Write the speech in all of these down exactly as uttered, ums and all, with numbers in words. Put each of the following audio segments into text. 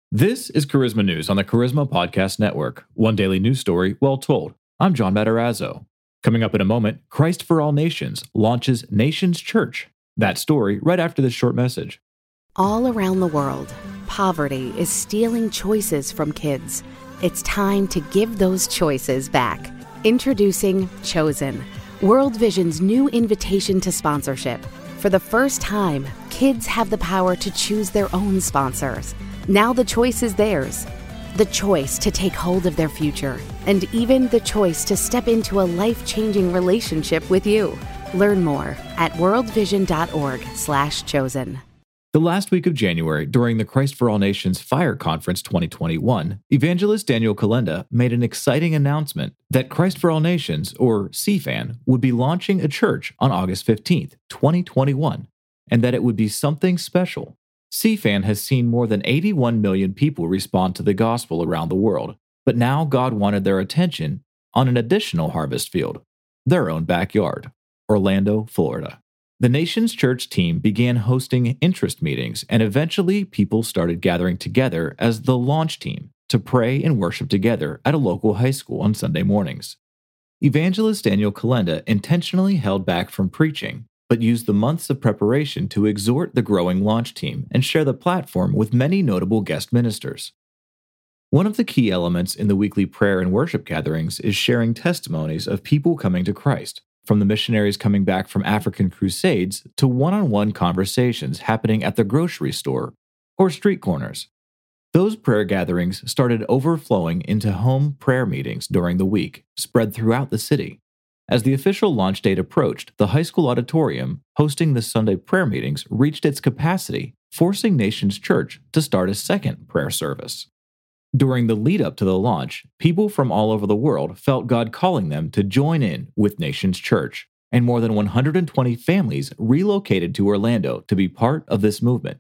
This is Charisma News on the Charisma Podcast Network, one daily news story well told. I'm John Matarazzo. Coming up in a moment, Christ for All Nations launches Nations Church. That story right after this short message. All around the world, poverty is stealing choices from kids. It's time to give those choices back. Introducing Chosen, World Vision's new invitation to sponsorship. For the first time, kids have the power to choose their own sponsors. Now the choice is theirs. The choice to take hold of their future, and even the choice to step into a life-changing relationship with you. Learn more at worldvision.org slash chosen. The last week of January, during the Christ for All Nations Fire Conference twenty twenty-one, evangelist Daniel Kolenda made an exciting announcement that Christ for All Nations, or C FAN, would be launching a church on August fifteenth, twenty twenty-one, and that it would be something special. C FAN has seen more than eighty-one million people respond to the gospel around the world, but now God wanted their attention on an additional harvest field, their own backyard, Orlando, Florida. The Nations Church team began hosting interest meetings, and eventually people started gathering together as the launch team to pray and worship together at a local high school on Sunday mornings. Evangelist Daniel Kolenda intentionally held back from preaching, but used the months of preparation to exhort the growing launch team and share the platform with many notable guest ministers. One of the key elements in the weekly prayer and worship gatherings is sharing testimonies of people coming to Christ, from the missionaries coming back from African crusades to one-on-one conversations happening at the grocery store or street corners. Those prayer gatherings started overflowing into home prayer meetings during the week, spread throughout the city. As the official launch date approached, the high school auditorium hosting the Sunday prayer meetings reached its capacity, forcing Nations Church to start a second prayer service. During the lead-up to the launch, people from all over the world felt God calling them to join in with Nations Church, and more than one hundred twenty families relocated to Orlando to be part of this movement.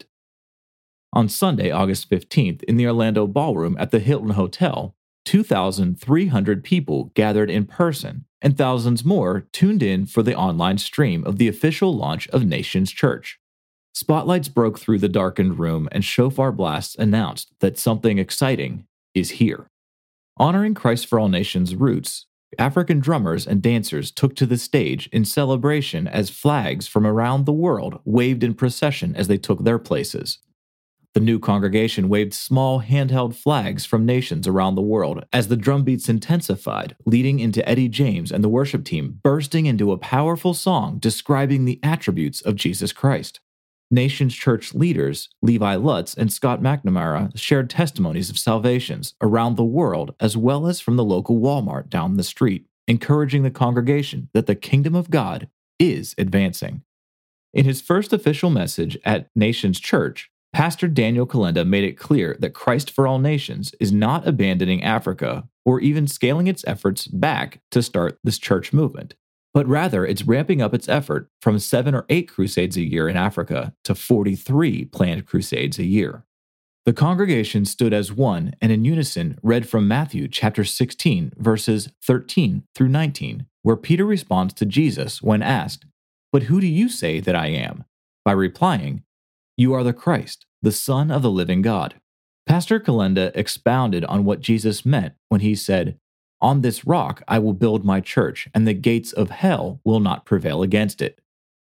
On Sunday, August fifteenth, in the Orlando Ballroom at the Hilton Hotel, two thousand three hundred people gathered in person, and thousands more tuned in for the online stream of the official launch of Nations Church. Spotlights broke through the darkened room, and shofar blasts announced that something exciting is here. Honoring Christ for All Nations' roots, African drummers and dancers took to the stage in celebration as flags from around the world waved in procession as they took their places. The new congregation waved small handheld flags from nations around the world as the drum beats intensified, leading into Eddie James and the worship team bursting into a powerful song describing the attributes of Jesus Christ. Nations Church leaders Levi Lutz and Scott McNamara shared testimonies of salvations around the world as well as from the local Walmart down the street, encouraging the congregation that the kingdom of God is advancing. In his first official message at Nations Church, Pastor Daniel Kolenda made it clear that Christ for All Nations is not abandoning Africa or even scaling its efforts back to start this church movement, but rather it's ramping up its effort from seven or eight crusades a year in Africa to forty-three planned crusades a year. The congregation stood as one and in unison read from Matthew chapter sixteen, verses thirteen through nineteen, where Peter responds to Jesus when asked, "But who do you say that I am?" by replying, "You are the Christ, the Son of the living God." Pastor Kolenda expounded on what Jesus meant when he said, "On this rock I will build my church, and the gates of hell will not prevail against it."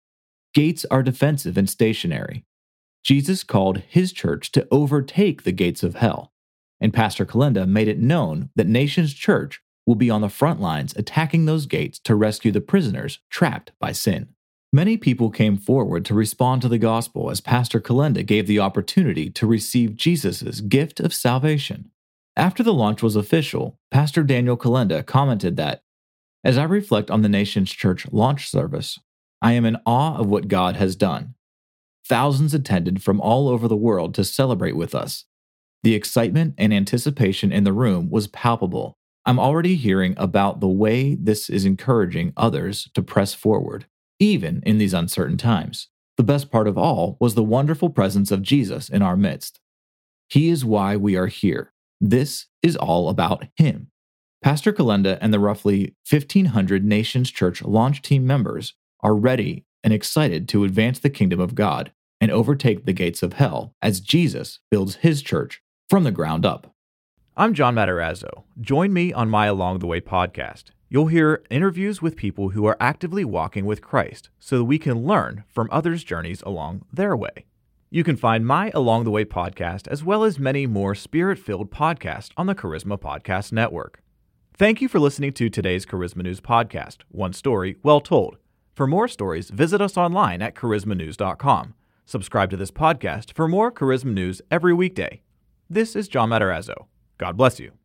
Gates are defensive and stationary. Jesus called his church to overtake the gates of hell, and Pastor Kolenda made it known that Nations Church will be on the front lines attacking those gates to rescue the prisoners trapped by sin. Many people came forward to respond to the gospel as Pastor Kolenda gave the opportunity to receive Jesus' gift of salvation. After the launch was official, Pastor Daniel Kolenda commented that, "As I reflect on the Nations Church launch service, I am in awe of what God has done. Thousands attended from all over the world to celebrate with us. The excitement and anticipation in the room was palpable. I'm already hearing about the way this is encouraging others to press forward, even in these uncertain times. The best part of all was the wonderful presence of Jesus in our midst. He is why we are here. This is all about Him." Pastor Kolenda and the roughly fifteen hundred Nations Church launch team members are ready and excited to advance the kingdom of God and overtake the gates of hell as Jesus builds His church from the ground up. I'm John Matarazzo. Join me on my Along the Way podcast. You'll hear interviews with people who are actively walking with Christ so that we can learn from others' journeys along their way. You can find my Along the Way podcast as well as many more spirit-filled podcasts on the Charisma Podcast Network. Thank you for listening to today's Charisma News podcast, One Story, Well Told. For more stories, visit us online at charisma news dot com. Subscribe to this podcast for more Charisma News every weekday. This is John Matarazzo. God bless you.